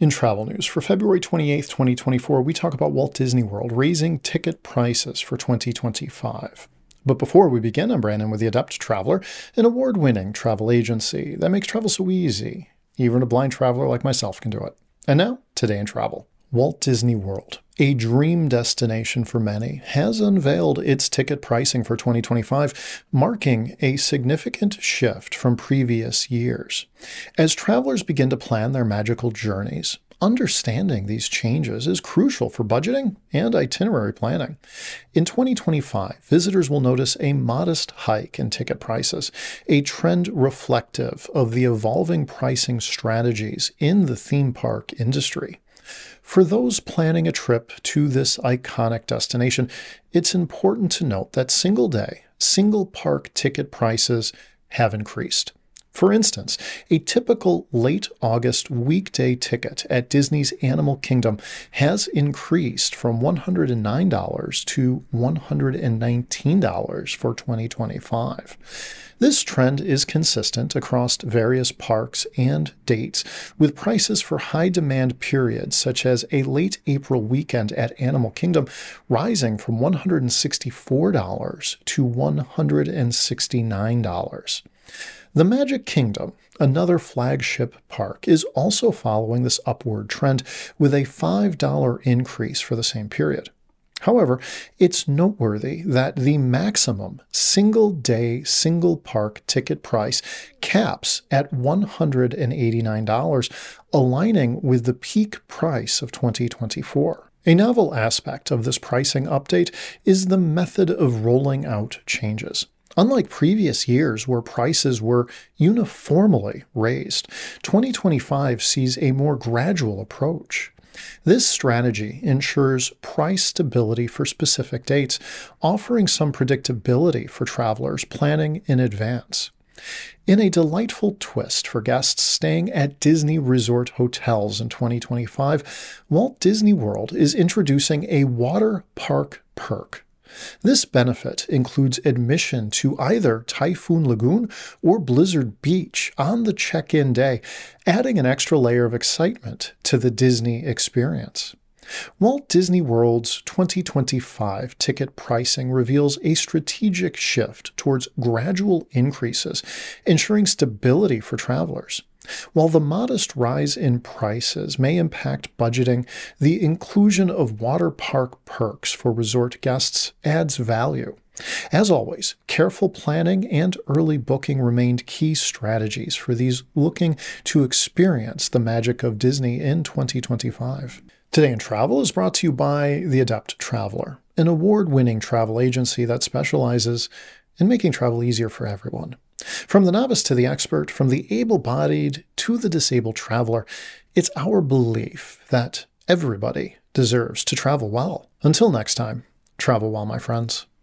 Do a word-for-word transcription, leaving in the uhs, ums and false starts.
In travel news for February twenty-eighth, twenty twenty-four, we talk about Walt Disney World raising ticket prices for twenty twenty-five. But before we begin, I'm Brandon with The Adept Traveler, an award-winning travel agency that makes travel so easy. Even a blind traveler like myself can do it. And now, today in travel. Walt Disney World, a dream destination for many, has unveiled its ticket pricing for twenty twenty-five, marking a significant shift from previous years. As travelers begin to plan their magical journeys, understanding these changes is crucial for budgeting and itinerary planning. In twenty twenty-five, visitors will notice a modest hike in ticket prices, a trend reflective of the evolving pricing strategies in the theme park industry. For those planning a trip to this iconic destination, it's important to note that single-day, single-park ticket prices have increased. For instance, a typical late August weekday ticket at Disney's Animal Kingdom has increased from one hundred nine dollars to one hundred nineteen dollars for twenty twenty-five. This trend is consistent across various parks and dates, with prices for high-demand periods such as a late April weekend at Animal Kingdom rising from one hundred sixty-four dollars to one hundred sixty-nine dollars. The Magic Kingdom, another flagship park, is also following this upward trend with a five dollars increase for the same period. However, it's noteworthy that the maximum single-day, single-park ticket price caps at one hundred eighty-nine dollars, aligning with the peak price of twenty twenty-four. A novel aspect of this pricing update is the method of rolling out changes. Unlike previous years where prices were uniformly raised, twenty twenty-five sees a more gradual approach. This strategy ensures price stability for specific dates, offering some predictability for travelers planning in advance. In a delightful twist for guests staying at Disney Resort hotels in twenty twenty-five, Walt Disney World is introducing a water park perk. This benefit includes admission to either Typhoon Lagoon or Blizzard Beach on the check-in day, adding an extra layer of excitement to the Disney experience. Walt Disney World's twenty twenty-five ticket pricing reveals a strategic shift towards gradual increases, ensuring stability for travelers. While the modest rise in prices may impact budgeting, the inclusion of water park perks for resort guests adds value. As always, careful planning and early booking remained key strategies for these looking to experience the magic of Disney in twenty twenty-five. Today in Travel is brought to you by The Adept Traveler, an award-winning travel agency that specializes in making travel easier for everyone. From the novice to the expert, from the able-bodied to the disabled traveler, it's our belief that everybody deserves to travel well. Until next time, travel well, my friends.